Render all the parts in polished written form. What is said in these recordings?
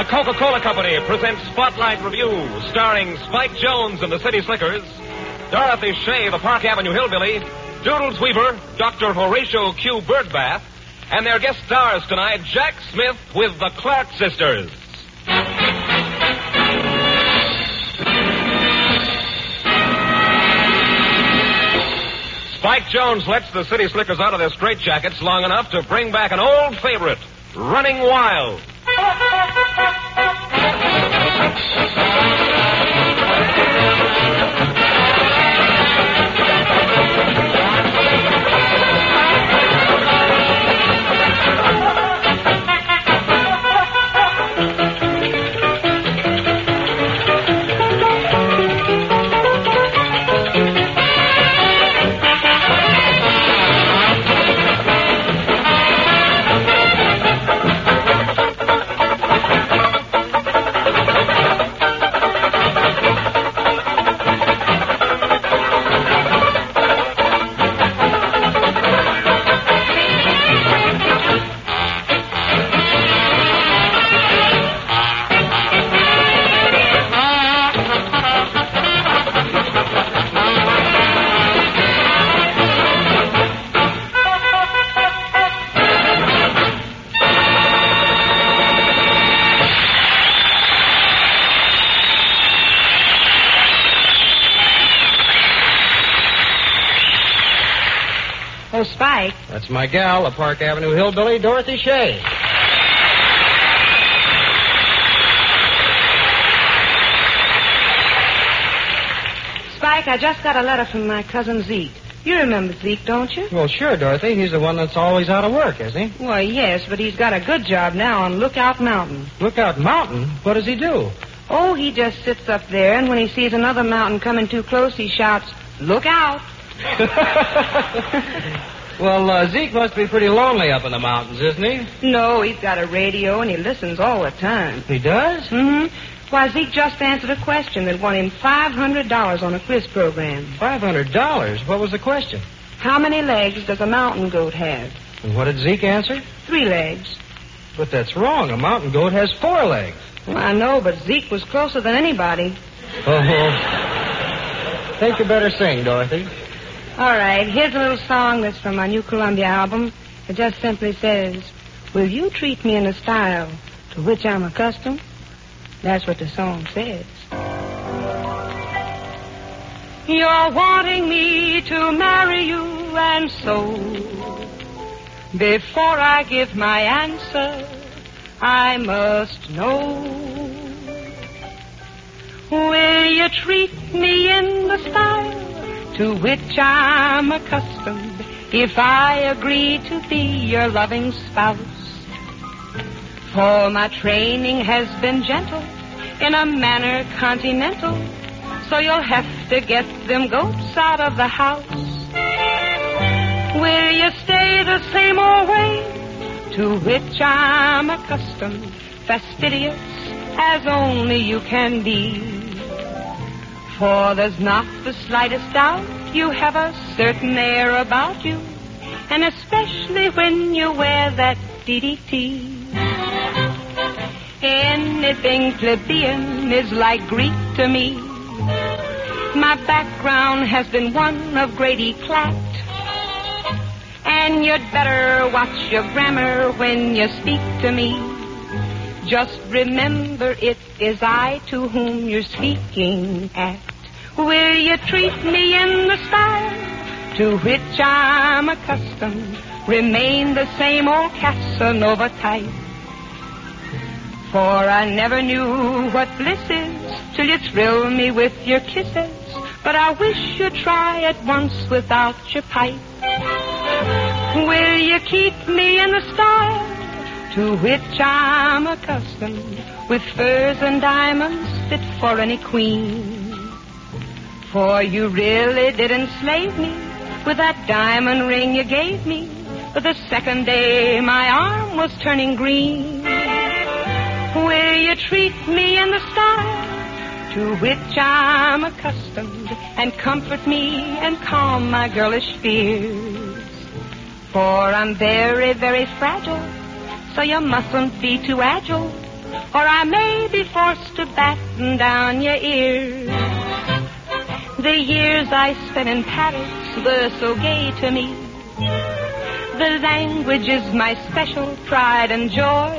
The Coca-Cola Company presents Spotlight Review, starring Spike Jones and the City Slickers, Dorothy Shea, the Park Avenue Hillbilly, Doodles Weaver, Dr. Horatio Q. Birdbath, and their guest stars tonight, Jack Smith with the Clark Sisters. Spike Jones lets the City Slickers out of their straitjackets long enough to bring back an old favorite, Running Wild. Oh, Spike. That's my gal, the Park Avenue Hillbilly, Dorothy Shea. Spike, I just got a letter from my cousin Zeke. You remember Zeke, don't you? Well, sure, Dorothy. He's the one that's always out of work, isn't he? Well, yes, but he's got a good job now on Lookout Mountain. Lookout Mountain? What does he do? Oh, he just sits up there, and when he sees another mountain coming too close, he shouts, "Look out!" Well, Zeke must be pretty lonely up in the mountains, isn't he? No, he's got a radio, and he listens all the time. He does? Mm-hmm. Why, Zeke just answered a question that won him $500 on a quiz program. $500? What was the question? How many legs does a mountain goat have? And what did Zeke answer? 3 legs. But that's wrong. A mountain goat has 4 legs. Well, I know, but Zeke was closer than anybody. Oh, think you better sing, Dorothy. All right, here's a little song that's from my new Columbia album. It just simply says, "Will you treat me in a style to which I'm accustomed?" That's what the song says. You're wanting me to marry you, and so before I give my answer, I must know. Will you treat me in the style to which I'm accustomed if I agree to be your loving spouse? For my training has been gentle in a manner continental, so you'll have to get them goats out of the house. Will you stay the same old way to which I'm accustomed, fastidious as only you can be? For there's not the slightest doubt you have a certain air about you, and especially when you wear that DDT. Anything plebeian is like Greek to me. My background has been one of Grady Clatt, and you'd better watch your grammar when you speak to me. Just remember it is I to whom you're speaking at. Will you treat me in the style to which I'm accustomed? Remain the same old Casanova type. For I never knew what bliss is till you thrill me with your kisses. But I wish you'd try it once without your pipe. Will you keep me in the style to which I'm accustomed, with furs and diamonds fit for any queen? For you really did enslave me with that diamond ring you gave me, but the second day my arm was turning green. Will you treat me in the style to which I'm accustomed, and comfort me and calm my girlish fears? For I'm very, very fragile, so you mustn't be too agile or I may be forced to batten down your ears. The years I spent in Paris were so gay to me. The language is my special pride and joy.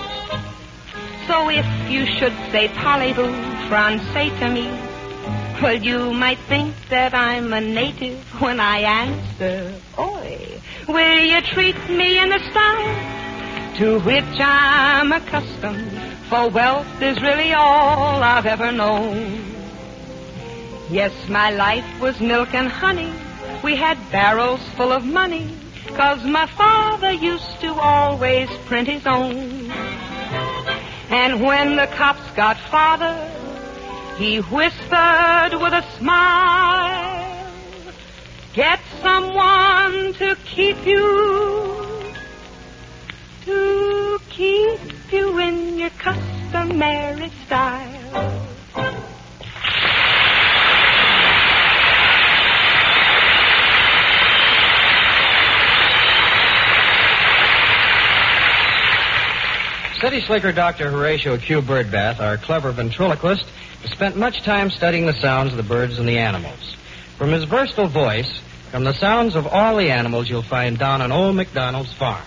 So if you should say parlez-vous français to me, well, you might think that I'm a native when I answer, oi. Will you treat me in the style to which I'm accustomed? For wealth is really all I've ever known. Yes, my life was milk and honey. We had barrels full of money, 'cause my father used to always print his own. And when the cops got father, he whispered with a smile, get someone to keep you in your customary style. City slicker Dr. Horatio Q. Birdbath, our clever ventriloquist, has spent much time studying the sounds of the birds and the animals. From his versatile voice come the sounds of all the animals you'll find down on Old MacDonald's farm.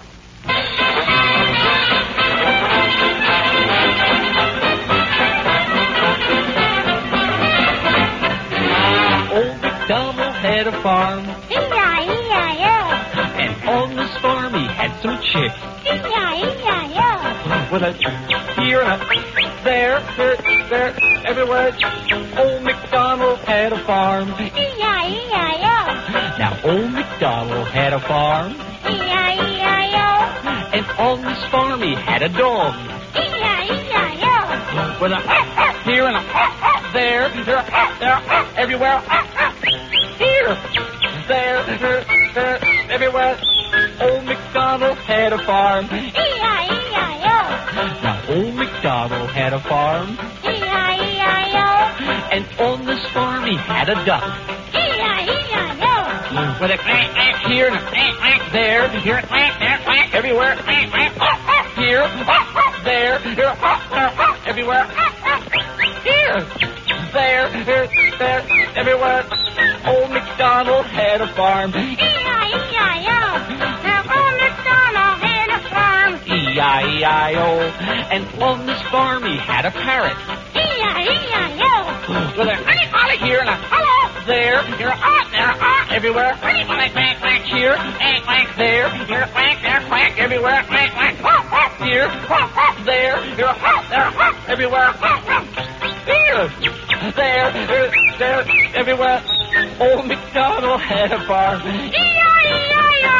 Old MacDonald had a farm, E-I-E-I-O. and on this farm he had some chicks. E-I-E-I-O. With a here and a there, everywhere. Old MacDonald had a farm. E-I-E-I-O. Now old MacDonald had a farm, E-I-E-I-O. and on this farm he had a dog. E-I-E-I-O. With a here and a there, everywhere. Here, there, everywhere. Old MacDonald had a farm. E-I-E-I-O. Now old MacDonald had a farm, E-I-E-I-O. and on this farm he had a duck. E-I-E-I-O. With a here and a there, here, everywhere. Here, there, everywhere. Here, there, everywhere. Old MacDonald had a farm. E-I-E-I-O. Now old MacDonald had a farm. E-I-E-I-O. And on this farm he had a parrot. E-I-E-I-O. With a here and a there, here, everywhere. Here, there, everywhere. Here, there, everywhere. Here, there, everywhere. Old MacDonald had a farm. E-I-E-I-O.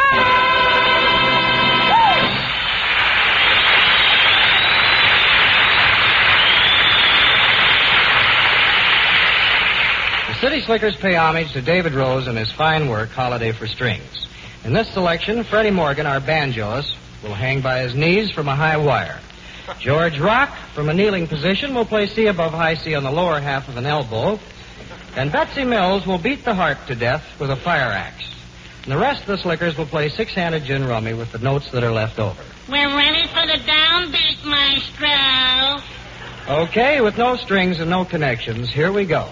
The City Slickers pay homage to David Rose and his fine work, Holiday for Strings. In this selection, Freddie Morgan, our banjoist, will hang by his knees from a high wire. George Rock, from a kneeling position, will play C above high C on the lower half of an elbow. And Betsy Mills will beat the harp to death with a fire axe. And the rest of the Slickers will play six-handed gin rummy with the notes that are left over. We're ready for the downbeat, Maestro. Okay, with no strings and no connections, here we go.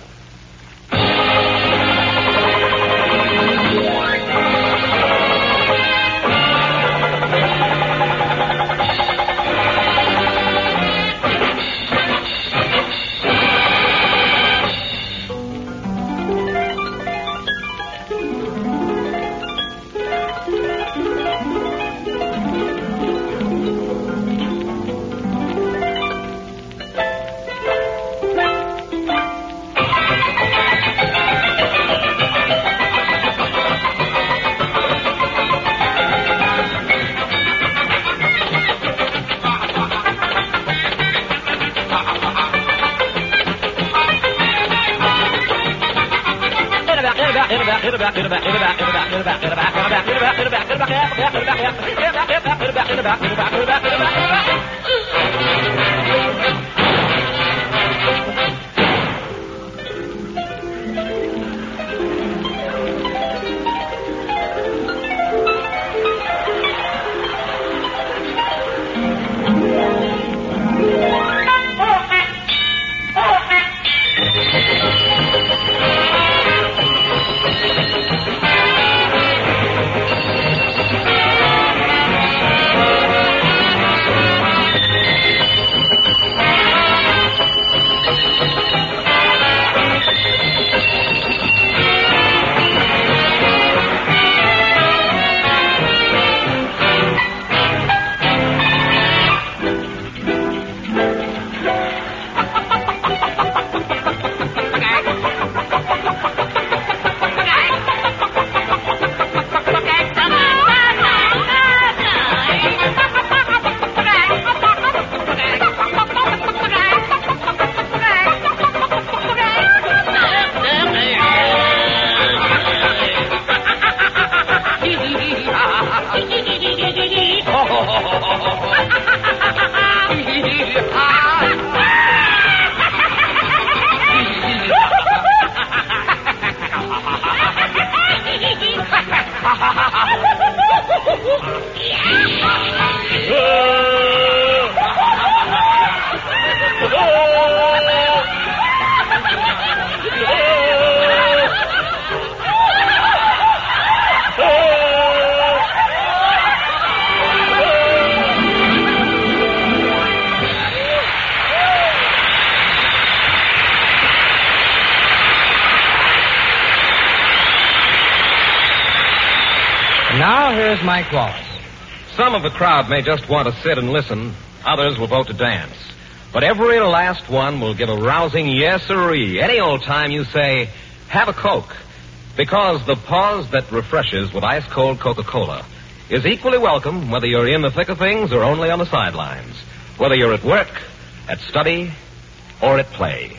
here's Mike Wallace. Some of the crowd may just want to sit and listen. Others will vote to dance. But every last one will give a rousing yes-sirree any old time you say, have a Coke. Because the pause that refreshes with ice-cold Coca-Cola is equally welcome whether you're in the thick of things or only on the sidelines. Whether you're at work, at study, or at play.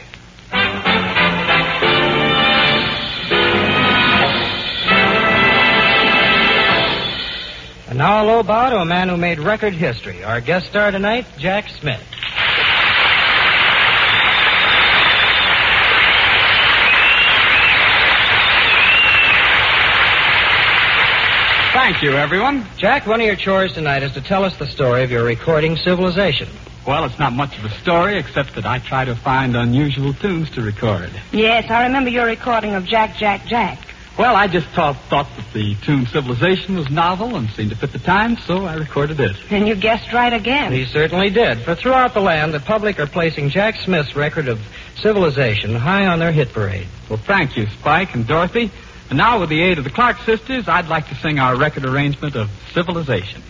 And now a low bow to a man who made record history. Our guest star tonight, Jack Smith. Thank you, everyone. Jack, one of your chores tonight is to tell us the story of your recording Civilization. Well, it's not much of a story, except that I try to find unusual tunes to record. Yes, I remember your recording of Jack, Jack, Jack. Well, I just thought that the tune Civilization was novel and seemed to fit the times, so I recorded it. And you guessed right again. He certainly did. For throughout the land, the public are placing Jack Smith's record of Civilization high on their hit parade. Well, thank you, Spike and Dorothy. And now, with the aid of the Clark sisters, I'd like to sing our record arrangement of Civilization.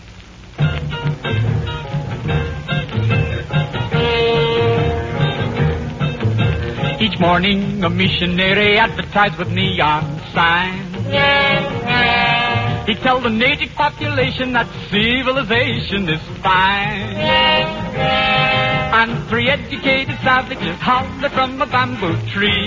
Each morning, a missionary advertised with neon signs. He tells the native population that civilization is fine. And three educated savages holler from a bamboo tree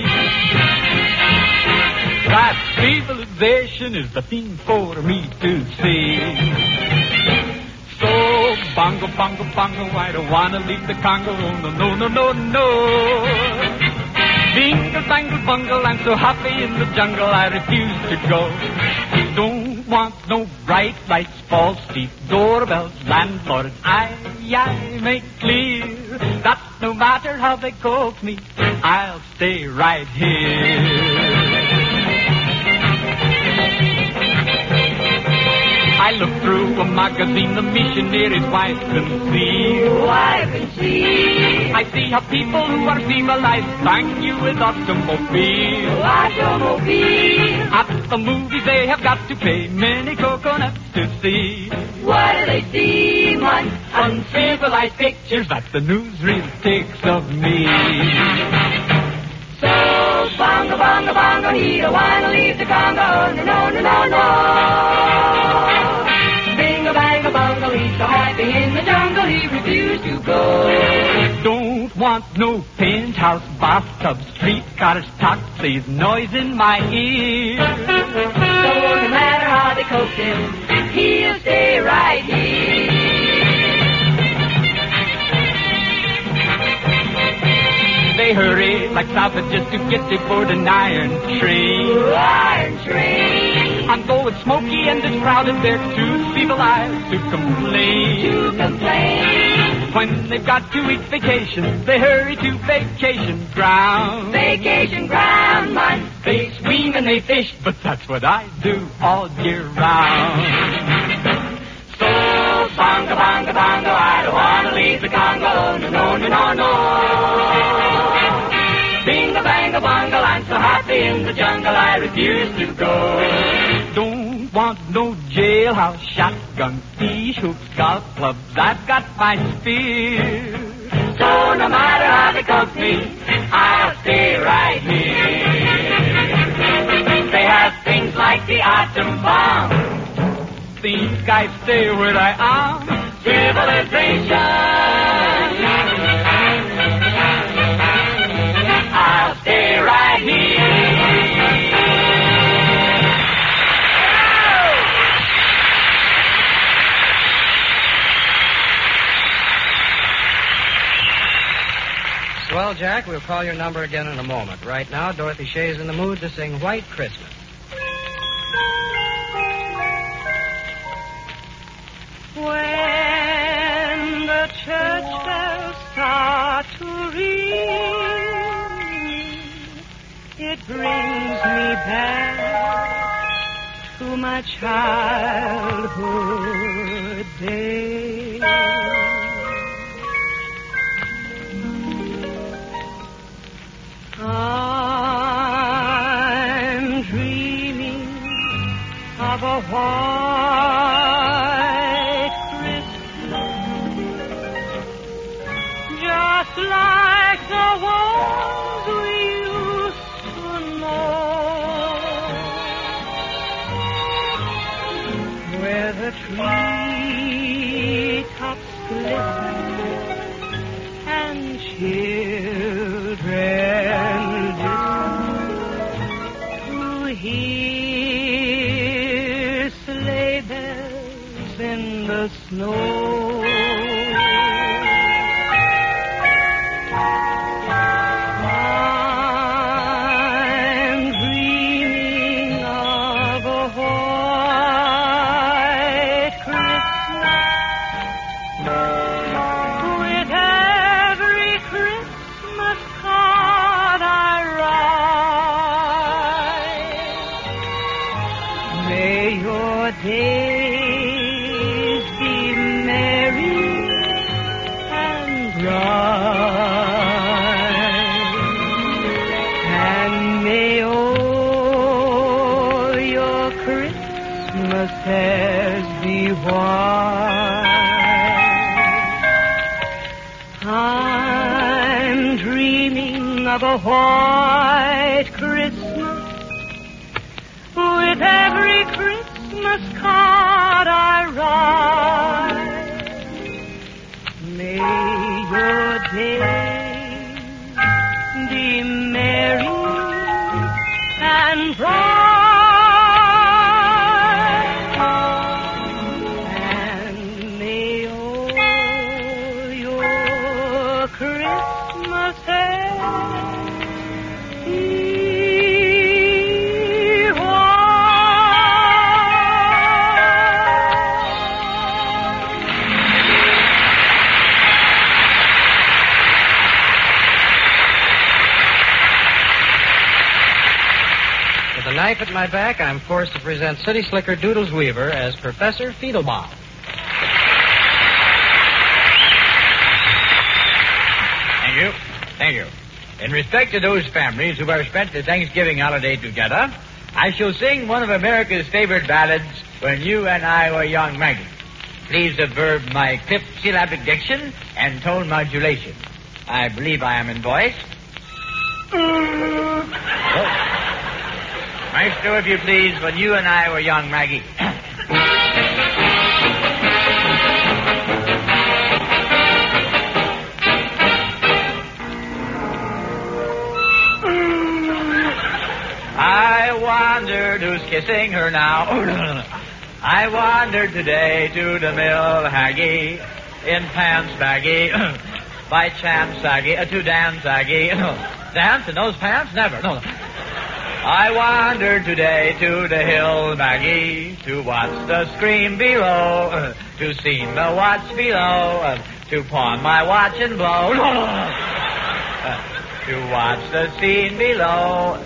that civilization is the thing for me to see. So, bongo, bongo, bongo, I don't want to leave the Congo. No, no, no, no, no. Bingle, bangle, bungle, I'm so happy in the jungle, I refuse to go. Don't want no bright lights, false teeth, doorbells, landlords. I make clear that no matter how they coax me, I'll stay right here. I look through a magazine, the missionary's wife can see. Oh, I can see. I see how people who are civilized thank you with automobile. Oh, automobile. At the movies they have got to pay many coconuts to see. What do they see, man? Uncivilized pictures that the newsreel takes of me. So, bongo, bongo, bongo, he don't want to leave the Congo. No, no, no, no, no. Bingo, bango, bongo, he's so happy in the jungle, he refused to go. Don't want no penthouse, bathtub, streetcars, taxis, noise in my ear. So, no matter how they coax him, he'll stay right here. They hurry like savages to get aboard an iron train. Iron train. And though it's smoky and it's crowded, they're too civilized to complain. To complain. When they've got 2 weeks vacation, they hurry to vacation ground. Vacation ground, man. They swim and they fish, but that's what I do all year round. So, bongo, bongo, bongo, I don't want to leave the Congo. No, no, no, no, no. Bingo, bango, bongo, I'm so happy in the jungle, I refuse to go. Don't want no jailhouse, shotgun, fish hooks, golf clubs, I've got my spear. So no matter how they coax me, I'll stay right here. They have things like the atom bomb. Think I stay where I am. Civilization. I'll stay right here. Well, Jack, we'll call your number again in a moment. Right now, Dorothy Shea's in the mood to sing White Christmas. When the church bells start to ring, it brings me back to my childhood days. I'm dreaming of a white like the ones we used to know, where the treetops glisten and children listen to hear sleigh bells in the snow. Days be merry and bright, and may all your Christmases be white. I'm dreaming of a white Christmas with every Christmas card I write. May your days be merry and bright, and may all your Christmases be knife at my back, I'm forced to present City Slicker Doodles Weaver as Professor Fiedelbaum. Thank you. Thank you. In respect to those families who have spent the Thanksgiving holiday together, I shall sing one of America's favorite ballads, When You and I Were Young Maggie. Please observe my clipped syllabic diction and tone modulation. I believe I am in voice. Maestro, if you please, When You and I Were Young Maggie. I wandered, who's kissing her now? I wandered today to the mill, Haggy, in pants baggy, by chance, Saggy, to dance, Saggy. Dance in those pants? Never, no. I wandered today to the hill, Maggie, to watch the screen below, to see the watch below, to pawn my watch and blow, to watch the scene below.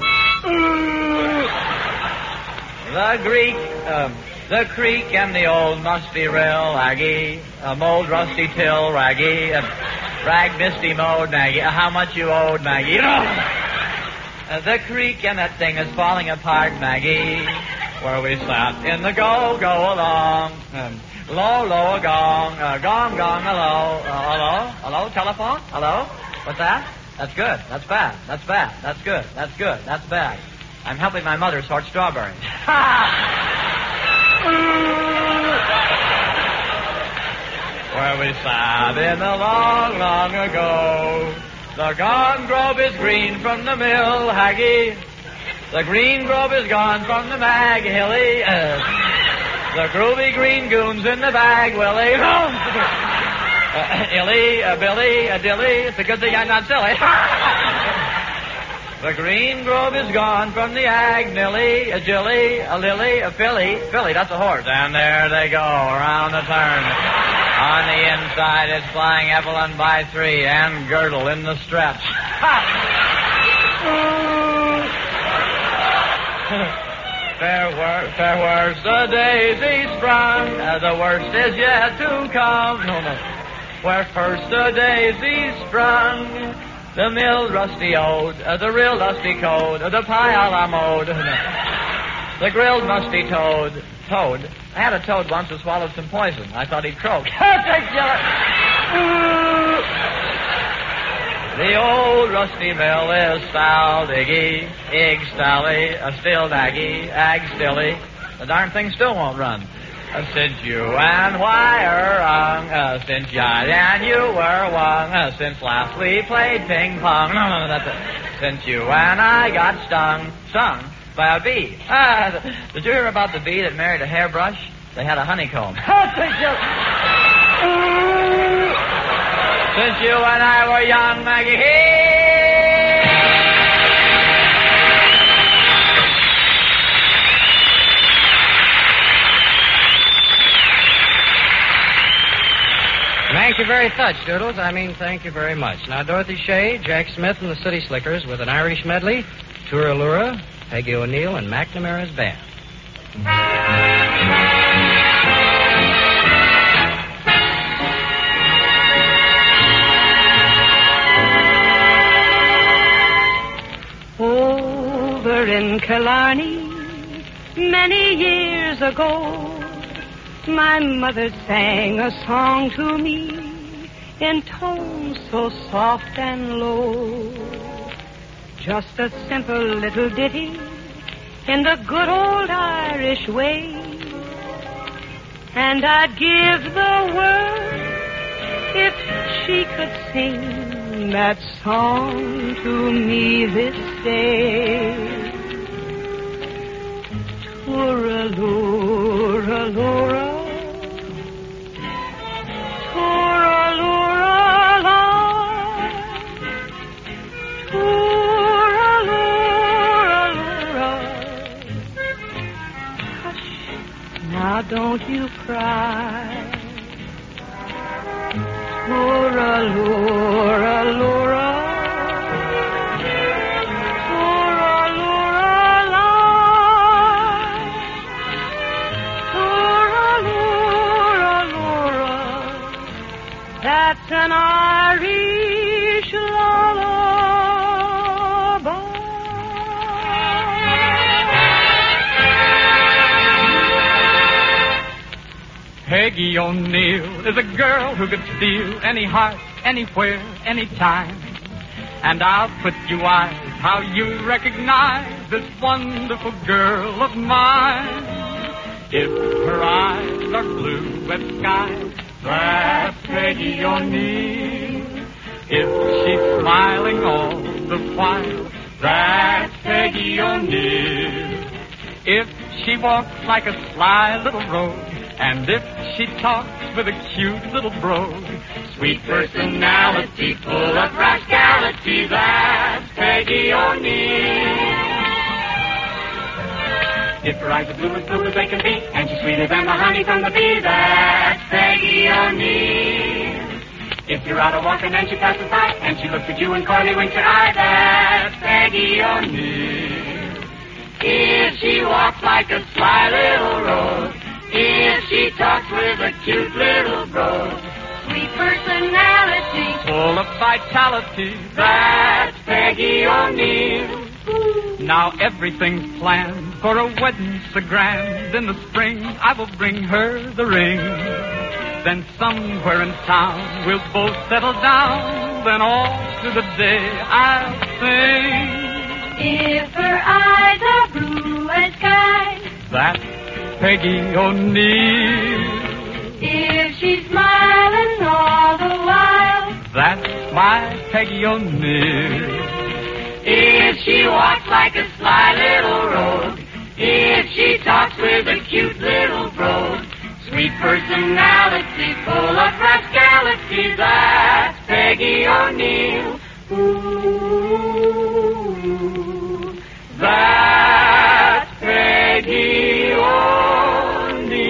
The creek and the old musty rill, Aggie, old rusty till, Raggy, rag misty mode, Maggie, how much you owed, Maggie, the creek and that thing is falling apart, Maggie, where we sat in the go along. Low, a gong, gong, hello, hello, telephone, hello, what's that? That's good, that's bad, that's bad, that's good, that's good, that's bad. I'm helping my mother sort strawberries. Where we sat in the long, long ago. The gone grove is green from the mill, Haggy. The green grove is gone from the mag, Hilly. The groovy green goons in the bag, Willie. Illy, Billy, Dilly. It's a good thing I'm not silly. The green grove is gone from the ag, Nilly, a Jilly, a Lily, a Philly. Philly, that's a horse. And there they go, around the turn. On the inside, it's flying Evelyn by 3 and Girdle in the stretch. Fair words, the daisy sprung, the worst is yet to come. No. Where first the daisy sprung, the mill rusty ode, the real lusty code, the pie a la mode, the grilled musty toad. I had a toad once who swallowed some poison. I thought he'd croak. old rusty mill is staldiggy, ig stally, still daggy, ag stilly. The darn thing still won't run. Since you and wire hung, since ya and you were wung, since last we played ping pong. No, that's it. Since you and I got stung by a bee. Did you hear about the bee that married a hairbrush? They had a honeycomb. Since you and I were young, Maggie. Thank you very much, Doodles. Thank you very much. Now, Dorothy Shea, Jack Smith, and the City Slickers with an Irish medley, Tooralura, Peggy O'Neill, and McNamara's band. Over in Killarney, many years ago, my mother sang a song to me in tones so soft and low. Just a simple little ditty in the good old Irish way. And I'd give the world if she could sing that song to me this day. Tooralura-lura, Tooralura-la, Tooralura-lura. Hush, now don't you cry. Tooralura-lura, that's an Irish lullaby. Peggy O'Neill is a girl who could steal any heart, anywhere, anytime. And I'll put you eyes how you recognize this wonderful girl of mine. If her eyes are blue as skies, that's Peggy O'Neill. If she's smiling all the while, that's Peggy O'Neill. If she walks like a sly little rogue, and if she talks with a cute little brogue, sweet personality, full of rascality, that's Peggy O'Neill. If her eyes are blue as they can be, and she's sweeter than the honey from the bee, that's Peggy O'Neill. If you're out a walking and she passes by, and she looks at you and coyly winks her eye, that's Peggy O'Neill. If she walks like a sly little rogue, if she talks with a cute little brogue, Sweet personality, full of vitality, that's Peggy O'Neill. now everything's planned for a wedding so grand. In the spring, I will bring her the ring. Then somewhere in town, we'll both settle down. Then all through the day, I'll sing. If her eyes are blue as sky, That's Peggy O'Neill. if she's smiling all the while, That's my Peggy O'Neill. if she walks like a sly little rogue, if she talks with a cute little brogue, sweet personality, full of rascality, that's Peggy O'Neill. Ooh, that's Peggy O'Neill.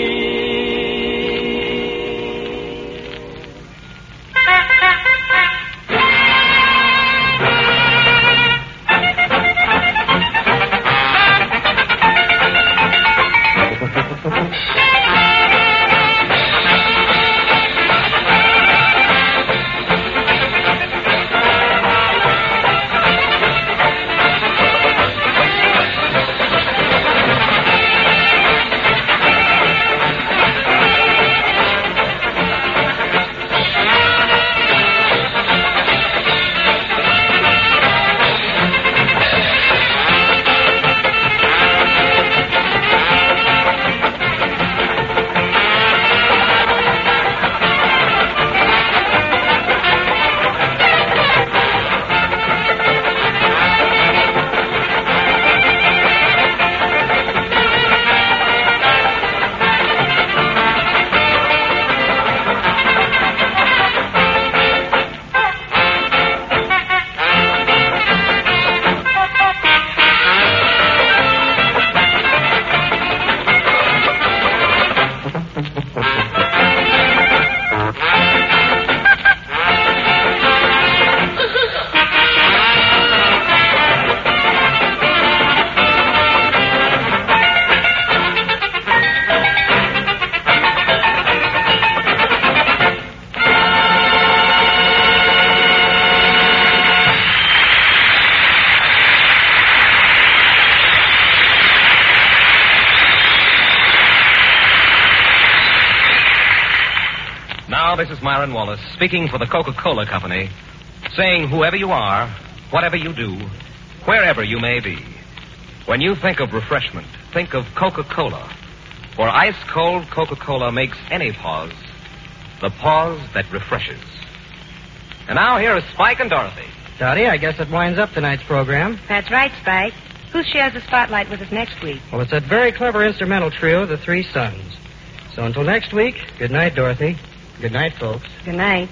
this is Myron Wallace, speaking for the Coca-Cola Company, saying whoever you are, whatever you do, wherever you may be, when you think of refreshment, think of Coca-Cola. For ice-cold Coca-Cola makes any pause the pause that refreshes. And now here is Spike and Dorothy. Dottie, I guess it winds up tonight's program. That's right, Spike. Who shares the spotlight with us next week? Well, it's that very clever instrumental trio, the Three Sons. So until next week, good night, Dorothy. Good night, folks. Good night.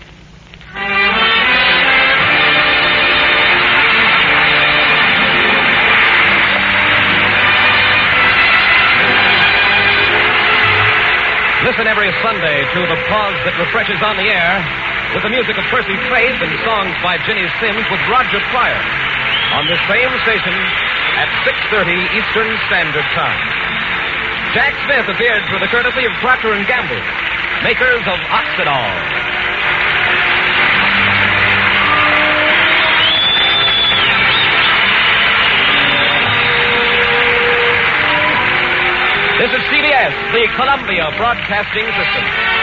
Listen every Sunday to The Pause That Refreshes on the Air with the music of Percy Faith and songs by Ginny Sims with Roger Pryor on this same station at 6:30 Eastern Standard Time. Jack Smith appeared through the courtesy of Procter & Gamble, makers of Oxidol. This is CBS, the Columbia Broadcasting System.